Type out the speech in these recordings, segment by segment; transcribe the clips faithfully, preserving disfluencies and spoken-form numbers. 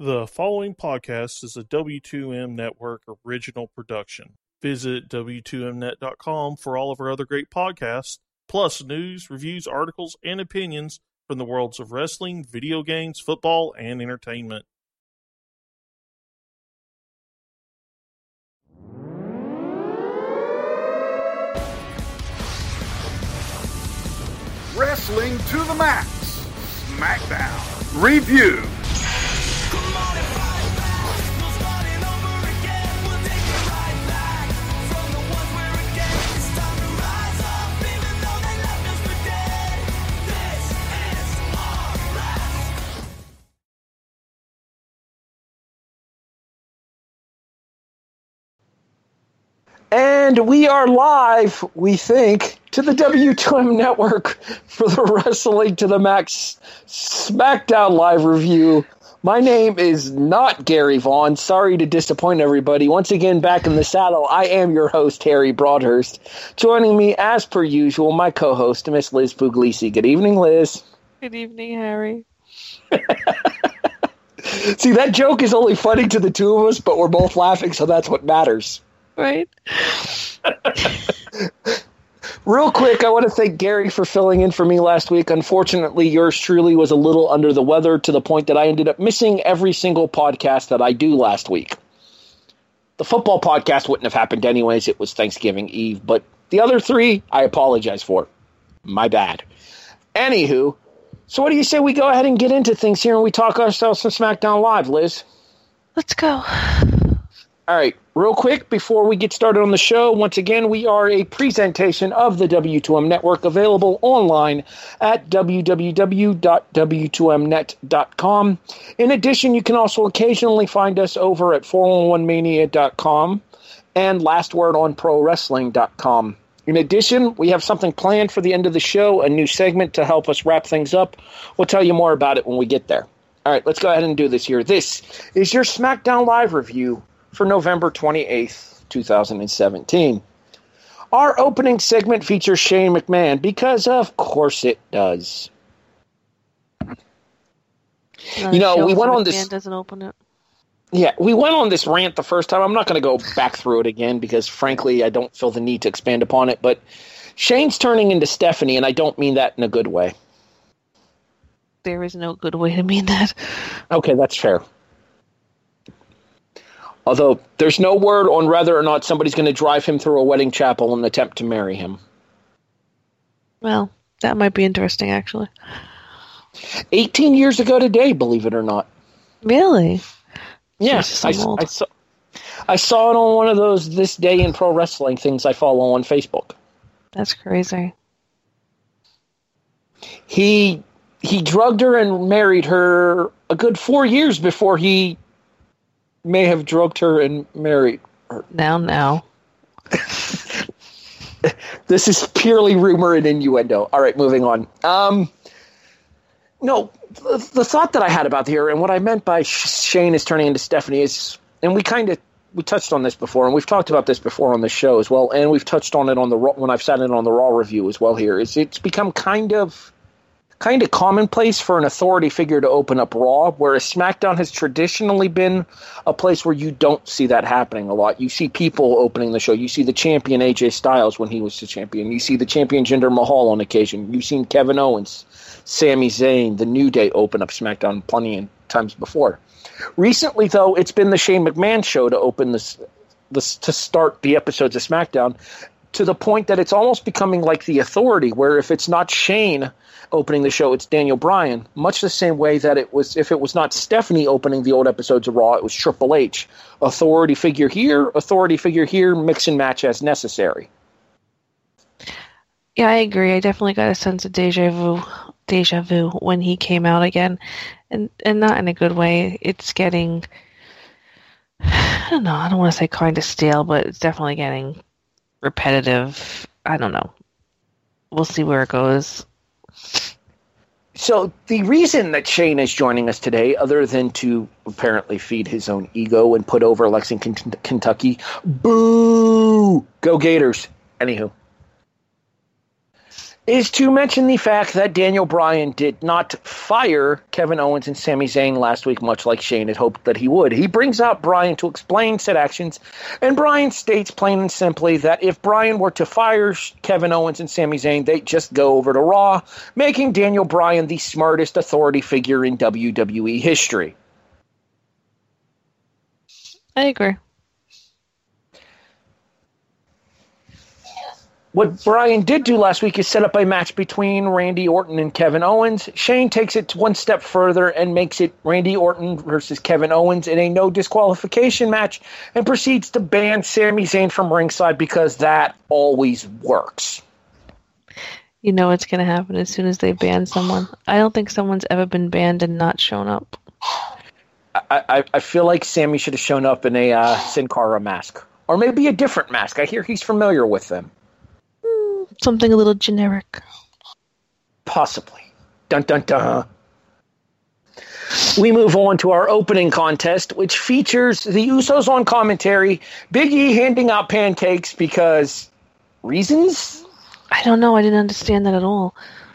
The following podcast is a W two M Network original production. Visit W two M net dot com for all of our other great podcasts, plus news, reviews, articles, and opinions from the worlds of wrestling, video games, football, and entertainment. Wrestling to the Max, SmackDown Review. And we are live, we think, to the W two M Network for the Wrestling to the Max SmackDown Live Review. My name is not Gary Vaughn. Sorry to disappoint everybody. Once again, back in the saddle, I am your host, Harry Broadhurst. Joining me, as per usual, my co-host, Miss Liz Puglisi. Good evening, Liz. Good evening, Harry. See, that joke is only funny to the two of us, but we're both laughing, so that's what matters. Right? Real quick, I want to thank Gary for filling in for me last week. Unfortunately, yours truly was a little under the weather to the point that I ended up missing every single podcast that I do last week. The football podcast wouldn't have happened anyways. It was Thanksgiving Eve. But the other three, I apologize for. My bad. Anywho, so what do you say we go ahead and get into things here and we talk ourselves some SmackDown Live, Liz? Let's go. All right, real quick, before we get started on the show, once again, we are a presentation of the W two M Network, available online at w w w dot w two m net dot com. In addition, you can also occasionally find us over at four one one mania dot com and last word on pro wrestling dot com. In addition, we have something planned for the end of the show, a new segment to help us wrap things up. We'll tell you more about it when we get there. All right, let's go ahead and do this here. This is your SmackDown Live review for November twenty-eighth, twenty seventeen. Our opening segment features Shane McMahon because, of course, it does. Another you know, we went on McMahon this. Doesn't open it. Yeah, we went on this rant the first time. I'm not going to go back through it again because, frankly, I don't feel the need to expand upon it. But Shane's turning into Stephanie, and I don't mean that in a good way. There is no good way to mean that. Okay, that's fair. Although, there's no word on whether or not somebody's going to drive him through a wedding chapel in an attempt to marry him. Well, that might be interesting, actually. eighteen years ago today, believe it or not. Really? Yes, I, I, I, saw, I saw it on one of those This Day in Pro Wrestling things I follow on Facebook. That's crazy. He, he drugged her and married her a good four years before he may have drugged her and married her. Now, now. This is purely rumor and innuendo. All right, moving on. Um, no, the, the thought that I had about here, and what I meant by Shane is turning into Stephanie is, and we kind of, we touched on this before, and we've talked about this before on the show as well, and we've touched on it on the when I've sat in on the Raw review as well here, is it's become kind of kind of commonplace for an authority figure to open up Raw, whereas SmackDown has traditionally been a place where you don't see that happening a lot. You see people opening the show. You see the champion A J Styles when he was the champion. You see the champion Jinder Mahal on occasion. You've seen Kevin Owens, Sami Zayn, The New Day open up SmackDown plenty of times before. Recently, though, it's been the Shane McMahon show to open this, this to start the episodes of SmackDown, to the point that it's almost becoming like the authority, where if it's not Shane opening the show, it's Daniel Bryan, much the same way that it was, if it was not Stephanie opening the old episodes of Raw, it was Triple H. Authority figure here, authority figure here, mix and match as necessary. Yeah, I agree. I definitely got a sense of deja vu, deja vu when he came out again, and and not in a good way. It's getting, I don't know, I don't want to say kind of stale, but it's definitely getting repetitive. I don't know. We'll see where it goes. So the reason that Shane is joining us today, other than to apparently feed his own ego and put over Lexington, Kentucky, boo, go Gators. Anywho, is to mention the fact that Daniel Bryan did not fire Kevin Owens and Sami Zayn last week, much like Shane had hoped that he would. He brings out Bryan to explain said actions, and Bryan states plain and simply that if Bryan were to fire Kevin Owens and Sami Zayn, they'd just go over to Raw, making Daniel Bryan the smartest authority figure in W W E history. I agree. What Bryan did do last week is set up a match between Randy Orton and Kevin Owens. Shane takes it one step further and makes it Randy Orton versus Kevin Owens in a no disqualification match and proceeds to ban Sami Zayn from ringside because that always works. You know what's going to happen as soon as they ban someone. I don't think someone's ever been banned and not shown up. I, I, I feel like Sami should have shown up in a uh, Sin Cara mask. Or maybe a different mask. I hear he's familiar with them. Something a little generic. Possibly. Dun dun dun. We move on to our opening contest, which features the Usos on commentary, Big E handing out pancakes because reasons? I don't know. I didn't understand that at all.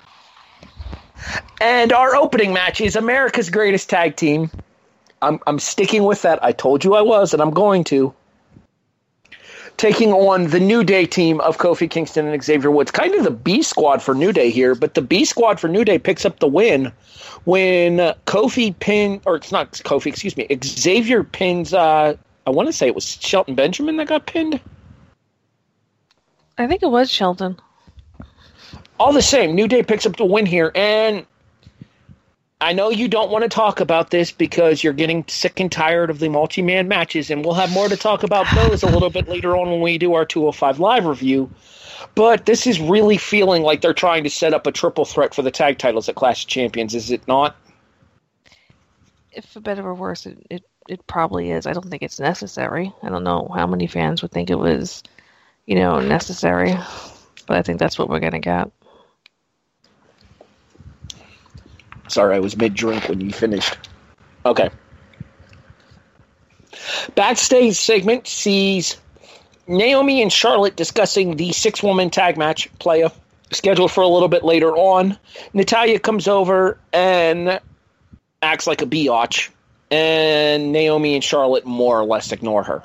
And our opening match is America's Greatest Tag Team. I'm, I'm sticking with that. I told you I was, and I'm going to. Taking on the New Day team of Kofi Kingston and Xavier Woods. Kind of the B squad for New Day here, but the B squad for New Day picks up the win when Kofi pin, or it's not Kofi, excuse me, Xavier pins, uh, I want to say it was Shelton Benjamin that got pinned. I think it was Shelton. All the same, New Day picks up the win here, and I know you don't want to talk about this because you're getting sick and tired of the multi-man matches, and we'll have more to talk about those a little bit later on when we do our two oh five Live review. But this is really feeling like they're trying to set up a triple threat for the tag titles at Clash of Champions, is it not? If for better or worse, it, it, it probably is. I don't think it's necessary. I don't know how many fans would think it was, you know, necessary, but I think that's what we're going to get. Sorry, I was mid-drink when you finished. Okay. Backstage segment sees Naomi and Charlotte discussing the six-woman tag match play scheduled for a little bit later on. Natalya comes over and acts like a biatch, and Naomi and Charlotte more or less ignore her.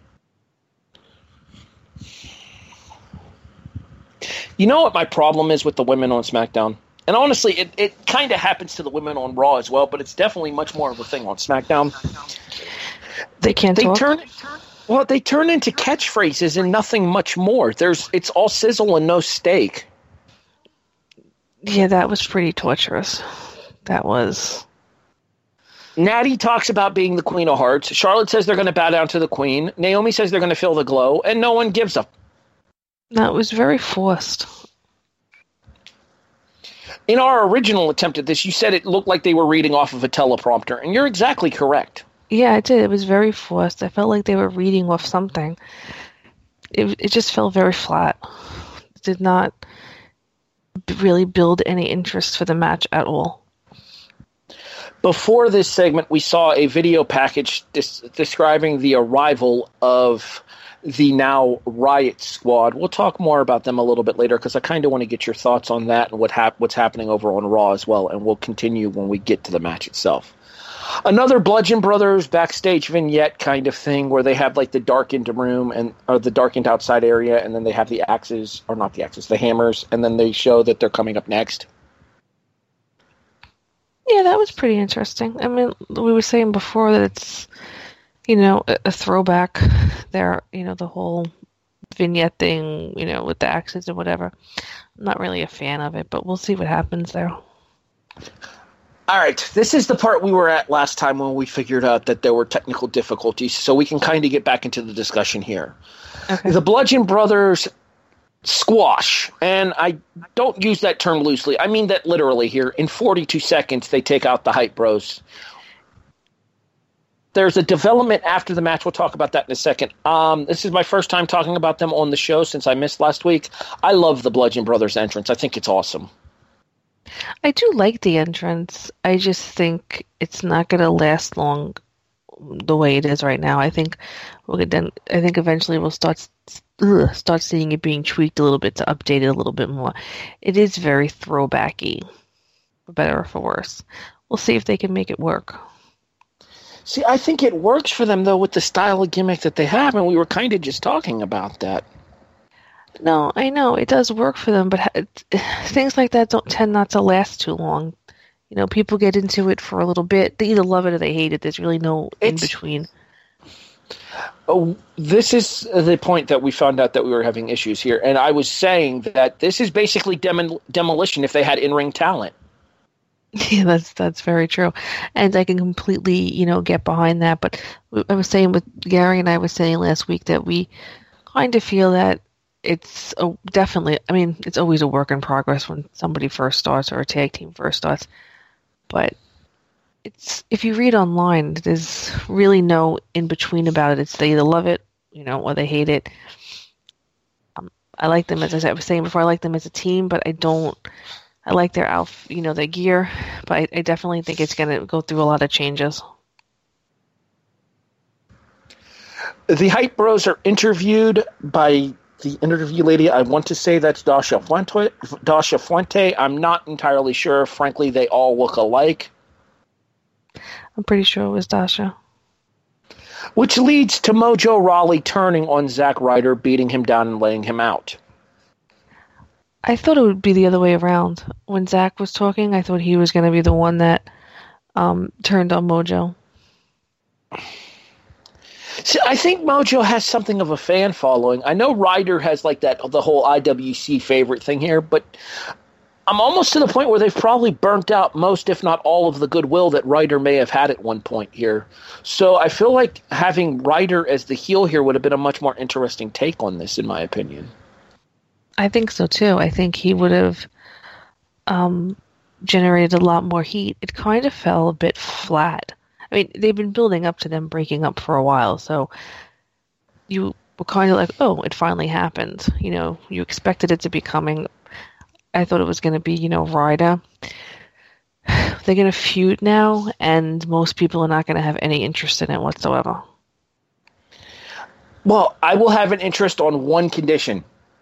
You know what my problem is with the women on SmackDown? And honestly, it, it kind of happens to the women on Raw as well, but it's definitely much more of a thing on SmackDown. They can't they talk? turn well, they turn into catchphrases and nothing much more. There's it's all sizzle and no steak. Yeah, that was pretty torturous. That was. Natty talks about being the Queen of Hearts. Charlotte says they're going to bow down to the Queen. Naomi says they're going to feel the glow, and no one gives up. That was very forced. In our original attempt at this, you said it looked like they were reading off of a teleprompter, and you're exactly correct. Yeah, it did. It was very forced. I felt like they were reading off something. It it just felt very flat. It did not really build any interest for the match at all. Before this segment, we saw a video package des- describing the arrival of the now Riot Squad. We'll talk more about them a little bit later because I kind of want to get your thoughts on that and what hap- what's happening over on Raw as well, and we'll continue when we get to the match itself. Another Bludgeon Brothers backstage vignette kind of thing where they have like the darkened room and or the darkened outside area, and then they have the axes, or not the axes, the hammers, and then they show that they're coming up next. Yeah, that was pretty interesting. I mean, we were saying before that it's, you know, a, a throwback there, you know, the whole vignette thing, you know, with the axes or whatever. I'm not really a fan of it, but we'll see what happens there. All right, this is the part we were at last time when we figured out that there were technical difficulties, so we can kind of get back into the discussion here. Okay. The Bludgeon Brothers squash, and I don't use that term loosely. I mean that literally here. In forty-two seconds, they take out the Hype Bros. There's a development after the match. We'll talk about that in a second. Um, this is my first time talking about them on the show since I missed last week. I love the Bludgeon Brothers entrance. I think it's awesome. I do like the entrance. I just think it's not going to last long the way it is right now. I think we'll get done. I think eventually we'll start ugh, start seeing it being tweaked a little bit to update it a little bit more. It is very throwbacky, for better or for worse. We'll see if they can make it work. See, I think it works for them, though, with the style of gimmick that they have, and we were kind of just talking about that. No, I know, it does work for them, but things like that don't tend not to last too long. You know, people get into it for a little bit. They either love it or they hate it. There's really no It's- in-between. Oh, this is the point that we found out that we were having issues here, and I was saying that this is basically demo- demolition if they had in-ring talent. Yeah, that's that's very true, and I can completely, you know, get behind that. But I was saying with Gary and I was saying last week that we kind of feel that it's a, definitely. I mean, it's always a work in progress when somebody first starts or a tag team first starts. But it's if you read online, there's really no in between about it. It's they either love it, you know, or they hate it. Um, I like them, as I, said, I was saying before. I like them as a team, but I don't. I like their outf, you know, their gear, but I, I definitely think it's going to go through a lot of changes. The Hype Bros are interviewed by the interview lady. I want to say that's Dasha Fuente. Dasha Fuente. I'm not entirely sure. Frankly, they all look alike. I'm pretty sure it was Dasha. Which leads to Mojo Rawley turning on Zack Ryder, beating him down and laying him out. I thought it would be the other way around. When Zack was talking, I thought he was going to be the one that um, turned on Mojo. See, I think Mojo has something of a fan following. I know Ryder has like that the whole I W C favorite thing here, but I'm almost to the point where they've probably burnt out most, if not all, of the goodwill that Ryder may have had at one point here. So I feel like having Ryder as the heel here would have been a much more interesting take on this, in my opinion. I think so too. I think he would have um, generated a lot more heat. It kind of fell a bit flat. I mean, they've been building up to them breaking up for a while, so you were kind of like, oh, it finally happened. You know, you expected it to be coming. I thought it was going to be, you know, Ryder. They're going to feud now, and most people are not going to have any interest in it whatsoever. Well, I will have an interest on one condition.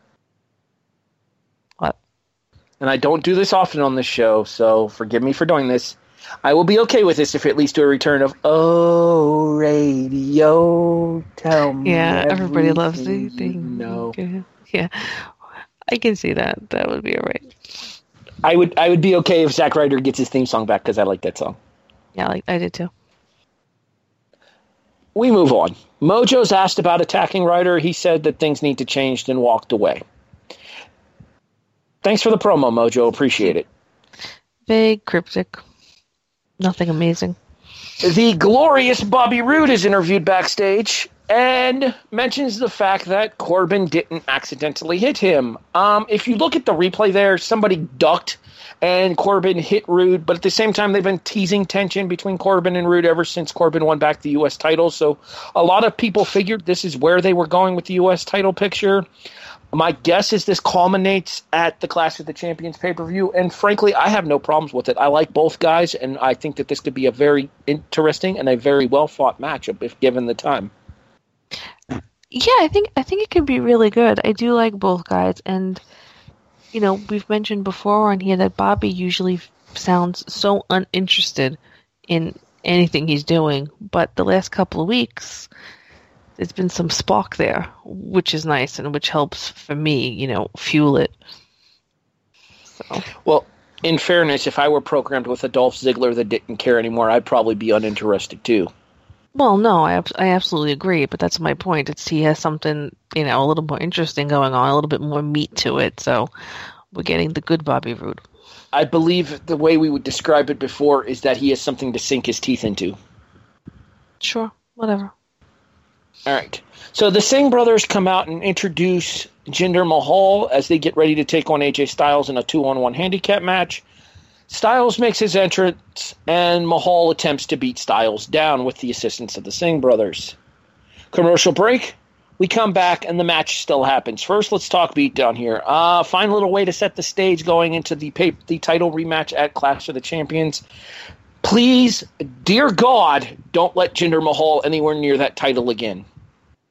What? And I don't do this often on this show, so forgive me for doing this. I will be okay with this if it leads to a return of "Oh Radio, tell me." Yeah, everybody loves the everything you thing. know. Yeah, I can see that. That would be all right. I would I would be okay if Zack Ryder gets his theme song back because I like that song. Yeah, like I did too. We move on. Mojo's asked about attacking Ryder. He said that things need to change and walked away. Thanks for the promo, Mojo. Appreciate it. Vague, cryptic. Nothing amazing. The glorious Bobby Roode is interviewed backstage and mentions the fact that Corbin didn't accidentally hit him. Um, if you look at the replay there, somebody ducked and Corbin hit Roode, but at the same time they've been teasing tension between Corbin and Roode ever since Corbin won back the U S title, so a lot of people figured this is where they were going with the U S title picture. My guess is this culminates at the Clash of the Champions pay-per-view, and frankly, I have no problems with it. I like both guys, and I think that this could be a very interesting and a very well-fought matchup if given the time. Yeah, I think I think it could be really good. I do like both guys, and you know, we've mentioned before on here that Bobby usually sounds so uninterested in anything he's doing, but the last couple of weeks, there's been some spark there, which is nice and which helps for me, you know, fuel it. So. Well, in fairness, if I were programmed with a Dolph Ziggler that didn't care anymore, I'd probably be uninterested too. Well, no, I I absolutely agree, but that's my point. It's he has something, you know, a little more interesting going on, a little bit more meat to it, so we're getting the good Bobby Roode. I believe the way we would describe it before is that he has something to sink his teeth into. Sure, whatever. All right. So the Singh brothers come out and introduce Jinder Mahal as they get ready to take on A J Styles in a two-on-one handicap match. Styles makes his entrance, and Mahal attempts to beat Styles down with the assistance of the Singh brothers. Commercial break. We come back, and the match still happens. First, let's talk beatdown here. Uh, fine little way to set the stage going into the pay- the title rematch at Clash of the Champions. Please, dear God, don't let Jinder Mahal anywhere near that title again.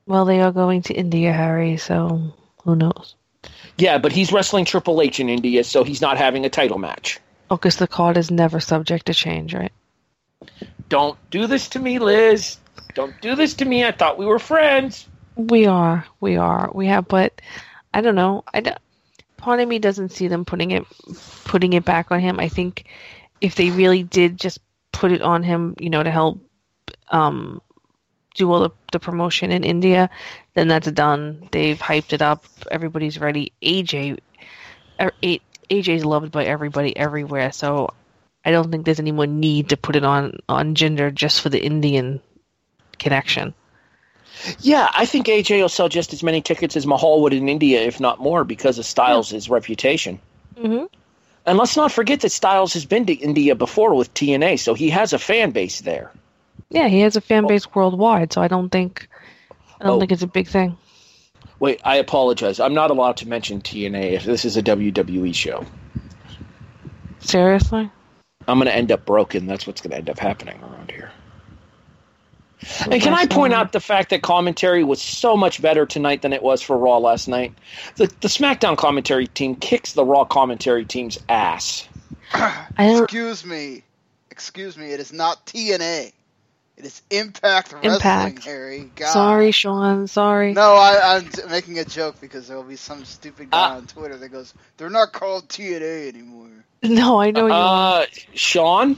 Well, they are going to India, Harry, so who knows? Yeah, but he's wrestling Triple H in India, so he's not having a title match. Oh, because the card is never subject to change, right? Don't do this to me, Liz. Don't do this to me. I thought we were friends. We are. We are. We have, but I don't know. I don't, part of me doesn't see them putting it putting it back on him. I think if they really did just put it on him, you know, to help um, do all the, the promotion in India, then that's done. They've hyped it up. Everybody's ready. A J, A J's loved by everybody everywhere, so I don't think there's any more need to put it on, on Jinder just for the Indian connection. Yeah, I think A J will sell just as many tickets as Mahal would in India, if not more, because of Styles' yeah. reputation. Mm-hmm. And let's not forget that Styles has been to India before with T N A, so he has a fan base there. Yeah, he has a fan base oh. worldwide, so I don't think I don't oh. think it's a big thing. Wait, I apologize. I'm not allowed to mention T N A if this is a W W E show. Seriously? I'm going to end up broken. That's what's going to end up happening around here. And can I point out the fact that commentary was so much better tonight than it was for Raw last night? The the SmackDown commentary team kicks the Raw commentary team's ass. Excuse me. Excuse me. It is not T N A. It is Impact Wrestling, Impact. Harry. God. Sorry, Sean. Sorry. No, I, I'm making a joke because there will be some stupid guy uh, on Twitter that goes, they're not called T N A anymore. No, I know you uh, Sean?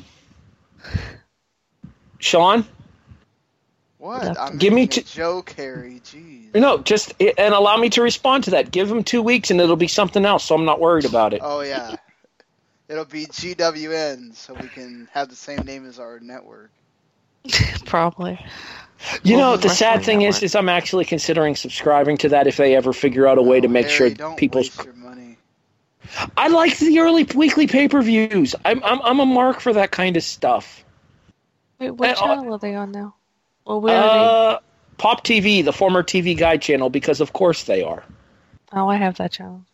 Sean? What? I'm Give making me a t- joke, Harry. Jeez. No, just and allow me to respond to that. Give him two weeks and it'll be something else, so I'm not worried about it. Oh, yeah. It'll be G W N, so we can have the same name as our network. Probably. You well, know, the sad thing network. is, is I'm actually considering subscribing to that if they ever figure out a way oh, to make Harry, sure don't people's. Waste your money. I like the early weekly pay-per-views. I'm I'm I'm a mark for that kind of stuff. Wait, what and, channel uh, are they on now? Well, where uh, are they? Pop T V, the former T V Guide channel, because of course they are. Oh, I have that channel.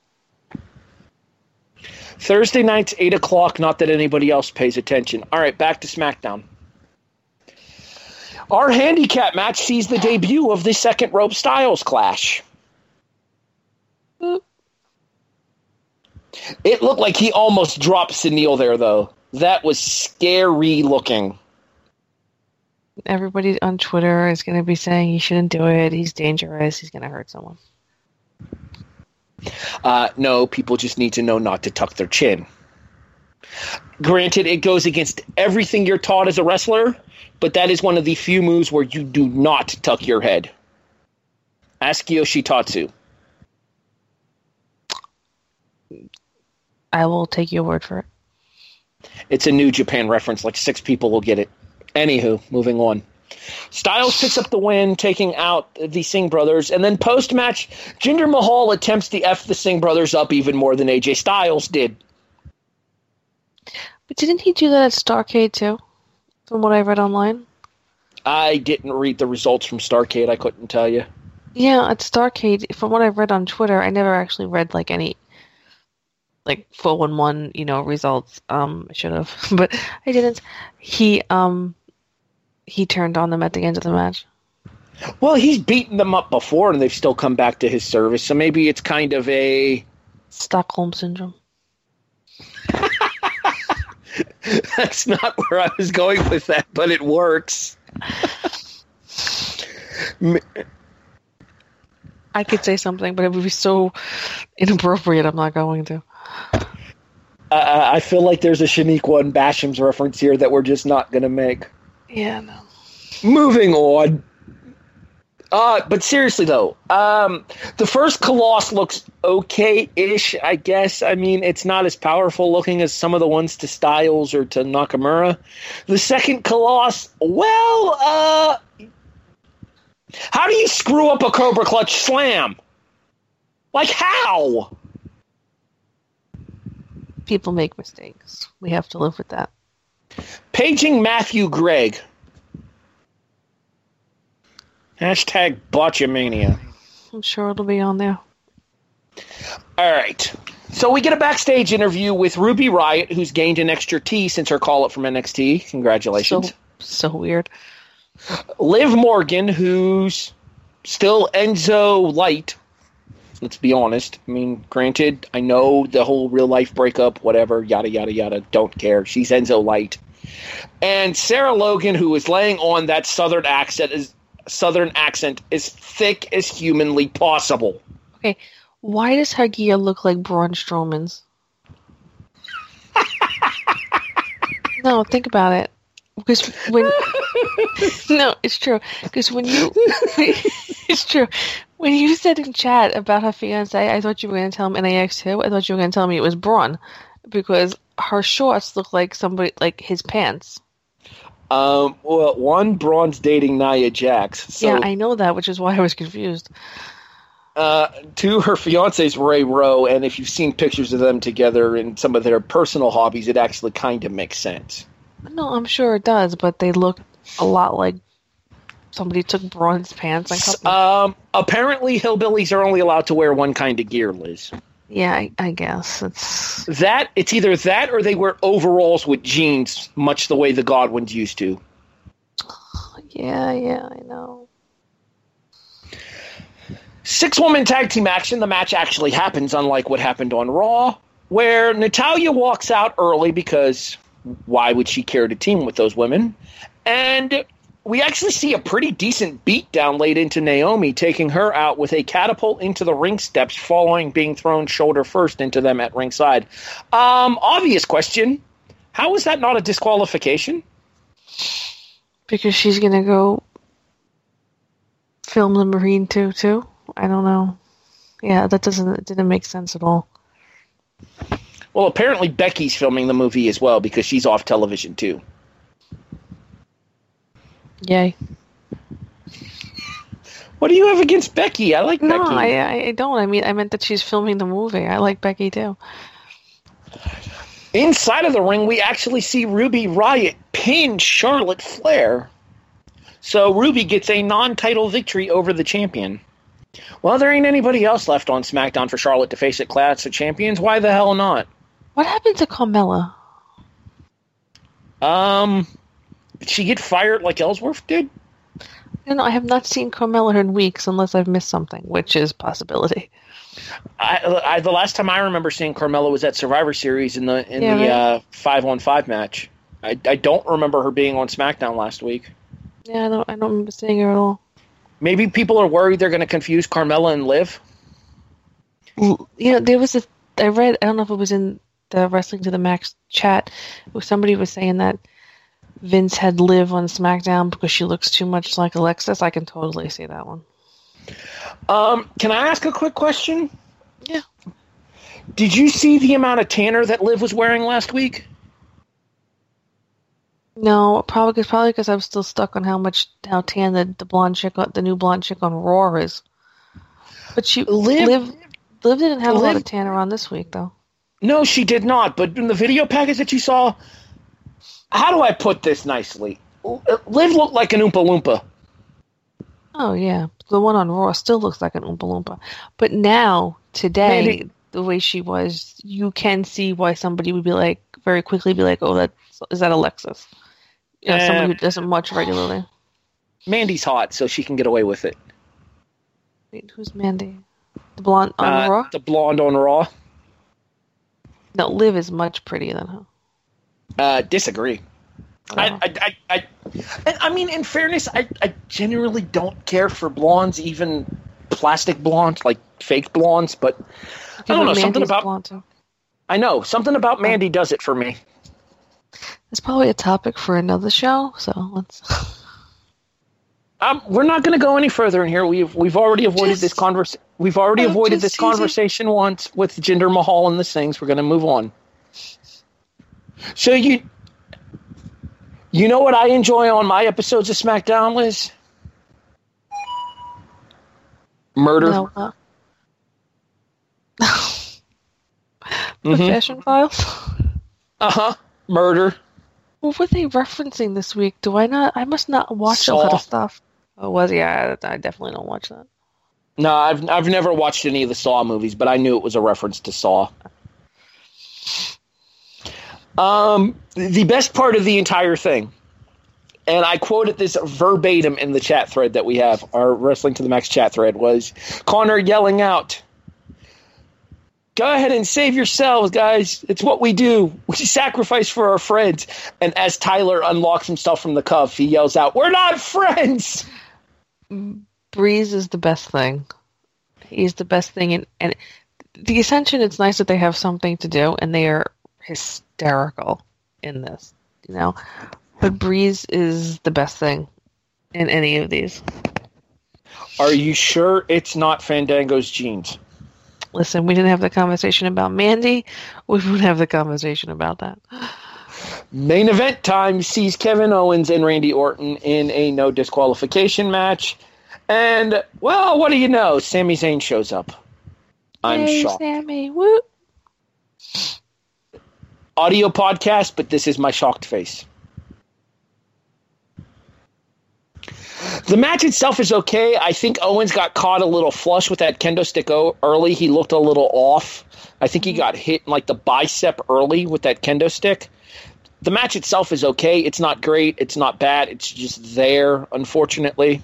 Thursday nights, eight o'clock, not that anybody else pays attention. All right, back to SmackDown. Our handicap match sees the debut of the second rope Styles clash. Boop. It looked like he almost dropped Sunil there, though. That was scary looking. Everybody on Twitter is going to be saying he shouldn't do it. He's dangerous. He's going to hurt someone. Uh, no, people just need to know not to tuck their chin. Granted, it goes against everything you're taught as a wrestler, but that is one of the few moves where you do not tuck your head. Ask Yoshitatsu. I will take your word for it. It's a New Japan reference. Like six people will get it. Anywho, moving on. Styles picks up the win, taking out the Singh brothers, and then post-match, Jinder Mahal attempts to F the Singh brothers up even more than A J Styles did. But didn't he do that at Starrcade too? From what I read online? I didn't read the results from Starrcade, I couldn't tell you. Yeah, at Starrcade, from what I read on Twitter, I never actually read like any like four one one, you know, results. Um, I should have, but I didn't. He um he turned on them at the end of the match. Well, he's beaten them up before, and they've still come back to his service. So maybe it's kind of a Stockholm syndrome. That's not where I was going with that, but it works. I could say something, but it would be so inappropriate. I'm not going to. Uh, I feel like there's a Shaniqua and Basham's reference here that we're just not going to make. Yeah, no. Moving on. Uh, but seriously, though, um, the first Colossus looks okay-ish, I guess. I mean, it's not as powerful looking as some of the ones to Styles or to Nakamura. The second Colossus, well, uh, how do you screw up a Cobra Clutch Slam? Like, how? People make mistakes. We have to live with that. Paging Matthew Gregg. Hashtag Botchamania. I'm sure it'll be on there. All right. So we get a backstage interview with Ruby Riott, who's gained an extra T since her call-up from N X T. Congratulations. So, so weird. Liv Morgan, who's still Enzo light. Let's be honest. I mean, granted, I know the whole real life breakup, whatever, yada, yada, yada. Don't care. She's Enzo light. And Sarah Logan, who is laying on that southern accent, is southern accent as thick as humanly possible. Okay, why does her gear look like Braun Strowman's? No, think about it. Because when no, it's true. Because when you, it's true. When you said in chat about her fiance, I thought you were going to tell him N A X too. I thought you were going to tell me it was Braun, because her shorts look like somebody like his pants. Um. Well, one, Braun's dating Nia Jax. So, yeah, I know that, which is why I was confused. Uh, two, her fiance's Ray Rowe, and if you've seen pictures of them together and some of their personal hobbies, it actually kind of makes sense. No, I'm sure it does, but they look a lot like somebody took Braun's pants and cut them. Um, apparently, hillbillies are only allowed to wear one kind of gear, Liz. Yeah, I, I guess it's that. It's either that or they wear overalls with jeans, much the way the Godwins used to. Yeah, yeah, I know. Six-woman tag team action. The match actually happens, unlike what happened on Raw, where Natalya walks out early because why would she care to team with those women? And we actually see a pretty decent beatdown laid into Naomi, taking her out with a catapult into the ring steps following being thrown shoulder first into them at ringside. Um, obvious question. How is that not a disqualification? Because she's going to go film the Marine two, too? I don't know. Yeah, that doesn't it didn't make sense at all. Well, apparently Becky's filming the movie as well because she's off television too. Yay. What do you have against Becky? I like no, Becky. No, I, I don't. I mean, I meant that she's filming the movie. I like Becky too. Inside of the ring, we actually see Ruby Riott pin Charlotte Flair. So Ruby gets a non-title victory over the champion. Well, there ain't anybody else left on SmackDown for Charlotte to face at Clash of Champions. Why the hell not? What happened to Carmella? Um, did she get fired like Ellsworth did? You know, I have not seen Carmella in weeks unless I've missed something, which is a possibility. I, I the last time I remember seeing Carmella was at Survivor Series in the in yeah, the right? uh, five on five match. I, I don't remember her being on SmackDown last week. Yeah, I don't. I don't remember seeing her at all. Maybe people are worried they're going to confuse Carmella and Liv. You know, there was a. I read. I don't know if it was in the Wrestling to the Max chat. Where somebody was saying that Vince had Liv on SmackDown because she looks too much like Alexis. I can totally see that one. Um, can I ask a quick question? Yeah. Did you see the amount of tanner that Liv was wearing last week? No, probably because probably because I was still stuck on how much how tan the, the blonde chick, the new blonde chick on Raw is. But she Liv, Liv, Liv didn't have Liv, a lot of tanner on this week though. No, she did not. But in the video package that you saw, how do I put this nicely? Liv looked like an Oompa Loompa. Oh yeah, the one on Raw still looks like an Oompa Loompa. But now today, Mandy, the way she was, you can see why somebody would be like very quickly be like, "Oh, that is that Alexis." You know, uh, somebody who doesn't watch regularly. Mandy's hot, so she can get away with it. Wait, who's Mandy? The blonde on uh, Raw? The blonde on Raw. No, Liv is much prettier than her. Uh, disagree. I, I, I, I, I mean, in fairness, I, I generally don't care for blondes, even plastic blondes, like fake blondes, but I don't know, Mandy's something about... blonde too. I know, something about Mandy does it for me. It's probably a topic for another show, so let's... um, we're not going to go any further in here. We've we've already avoided just, this convers. We've already avoided this conversation it. once with Jinder Mahal and the things. We're going to move on. So you, you know what I enjoy on my episodes of SmackDown, Liz? Murder. No, uh, mm-hmm. Fashion Files. Uh huh. Murder. What were they referencing this week? Do I not? I must not watch Saw. a lot of stuff. Oh, was yeah? I, I definitely don't watch that. No, I've I've never watched any of the Saw movies, but I knew it was a reference to Saw. Um, the best part of the entire thing, and I quoted this verbatim in the chat thread that we have, our Wrestling to the Max chat thread, was Connor yelling out, "Go ahead and save yourselves, guys. It's what we do. We sacrifice for our friends." And as Tyler unlocks himself from the cuff, he yells out, "We're not friends!" Breeze is the best thing. He's the best thing. And, and the Ascension, it's nice that they have something to do, and they are hysterical in this, you know. But Breeze is the best thing in any of these. Are you sure it's not Fandango's jeans? Listen, we didn't have the conversation about Mandy. We would have the conversation about that. Main event time sees Kevin Owens and Randy Orton in a no disqualification match. And, well, what do you know? Sami Zayn shows up. I'm Yay, shocked. Sammy, woo! Audio podcast, but this is my shocked face. The match itself is okay. I think Owens got caught a little flush with that kendo stick early. He looked a little off. I think he got hit in like the bicep early with that kendo stick. The match itself is okay. It's not great. It's not bad. It's just there, unfortunately.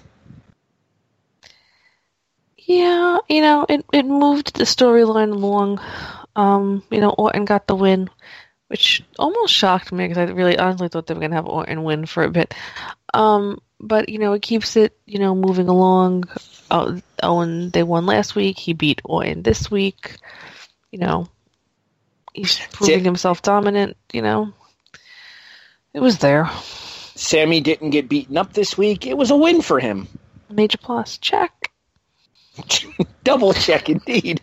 Yeah, you know, it, it moved the storyline along. Um, you know, Orton got the win, which almost shocked me because I really honestly thought they were going to have Orton win for a bit. Um, but, you know, it keeps it, you know, moving along. Oh, Owen, they won last week. He beat Orton this week. You know, he's proving himself dominant, you know. It was there. Sammy didn't get beaten up this week. It was a win for him. Major plus. Check. Double check, indeed.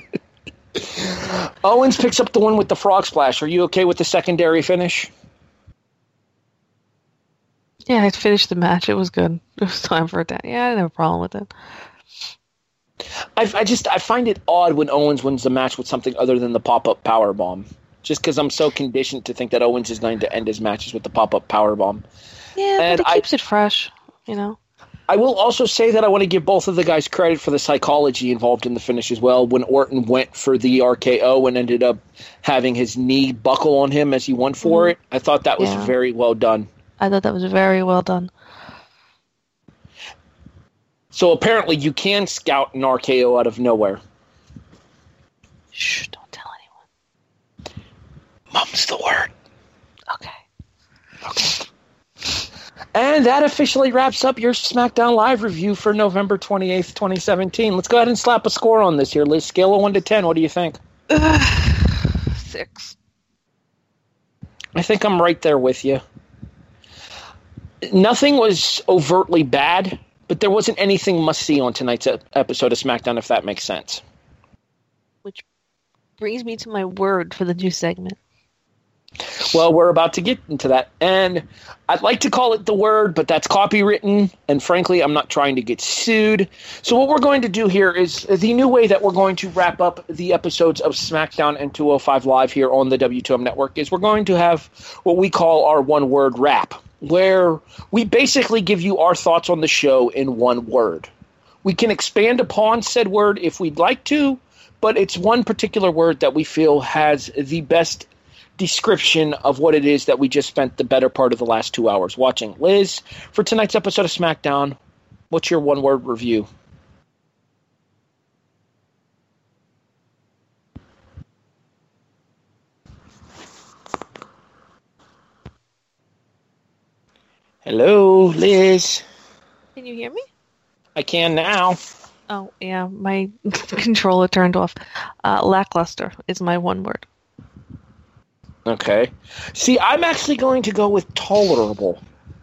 Owens picks up the win with the frog splash. Are you okay with the secondary finish? Yeah, I finished the match. It was good. It was time for it to. Yeah, I didn't have a problem with it. I, I just I find it odd when Owens wins the match with something other than the pop-up powerbomb. Just because I'm so conditioned to think that Owens is going to end his matches with the pop-up powerbomb. Yeah, and but it keeps I, it fresh, you know. I will also say that I want to give both of the guys credit for the psychology involved in the finish as well. When Orton went for the R K O and ended up having his knee buckle on him as he went for mm. it, I thought that was yeah. very well done. I thought that was very well done. So apparently you can scout an R K O out of nowhere. Shh, don't tell anyone. Mum's the word. Okay. Okay. And that officially wraps up your SmackDown Live review for November twenty-eighth, twenty seventeen. Let's go ahead and slap a score on this here, Liz. Scale of one to ten, what do you think? Uh, six. I think I'm right there with you. Nothing was overtly bad, but there wasn't anything must-see on tonight's episode of SmackDown, if that makes sense. Which brings me to my word for the new segment. Well, we're about to get into that, and I'd like to call it the word, but that's copywritten, and frankly, I'm not trying to get sued. So what we're going to do here is the new way that we're going to wrap up the episodes of SmackDown and two oh five Live here on the W two M Network is we're going to have what we call our one-word wrap, where we basically give you our thoughts on the show in one word. We can expand upon said word if we'd like to, but it's one particular word that we feel has the best description of what it is that we just spent the better part of the last two hours watching. Liz, for tonight's episode of SmackDown, what's your one-word review? Hello, Liz. Can you hear me? I can now. Oh, yeah, my controller turned off. Uh, lackluster is my one word. Okay. See, I'm actually going to go with tolerable.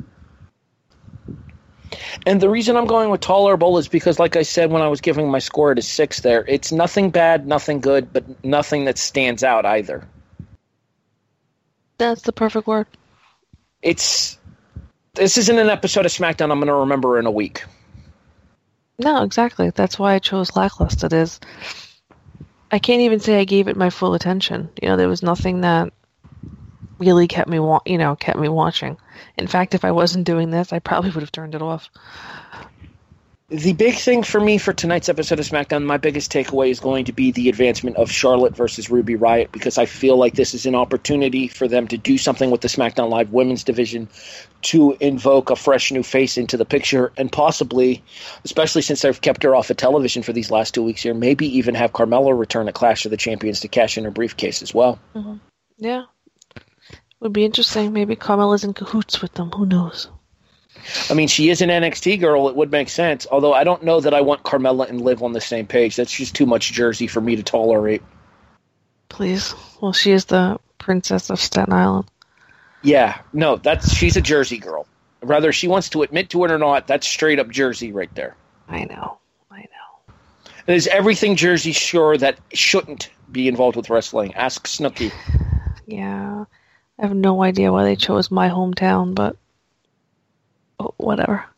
And the reason I'm going with tolerable is because, like I said when I was giving my score at a six there, it's nothing bad, nothing good, but nothing that stands out either. That's the perfect word. It's... This isn't an episode of SmackDown I'm going to remember in a week. No, exactly. That's why I chose lackluster. It is... I can't even say I gave it my full attention. You know, there was nothing that really kept me, wa- you know, kept me watching. In fact, if I wasn't doing this, I probably would have turned it off. The big thing for me for tonight's episode of SmackDown, my biggest takeaway is going to be the advancement of Charlotte versus Ruby Riott, because I feel like this is an opportunity for them to do something with the SmackDown Live women's division to invoke a fresh new face into the picture, and possibly, especially since they've kept her off of television for these last two weeks here, maybe even have Carmella return at Clash of the Champions to cash in her briefcase as well. Mm-hmm. Yeah. Would be interesting. Maybe Carmella's in cahoots with them. Who knows? I mean, she is an N X T girl. It would make sense. Although I don't know that I want Carmella and Liv on the same page. That's just too much Jersey for me to tolerate. Please. Well, she is the princess of Staten Island. Yeah. No, that's she's a Jersey girl. Whether she wants to admit to it or not, that's straight up Jersey right there. I know. I know. And is everything Jersey sure that shouldn't be involved with wrestling? Ask Snooki. Yeah. I have no idea why they chose my hometown, but whatever.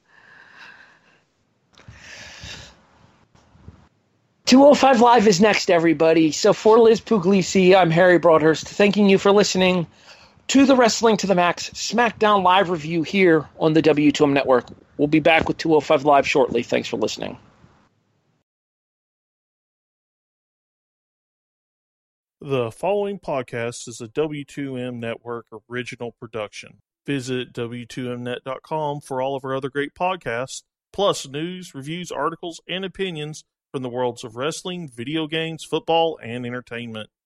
two oh five Live is next, everybody. So for Liz Puglisi, I'm Harry Broadhurst, thanking you for listening to the Wrestling to the Max SmackDown Live review here on the W two M Network. We'll be back with two oh five Live shortly. Thanks for listening. The following podcast is a W two M Network original production. Visit W two M net dot com for all of our other great podcasts, plus news, reviews, articles, and opinions from the worlds of wrestling, video games, football, and entertainment.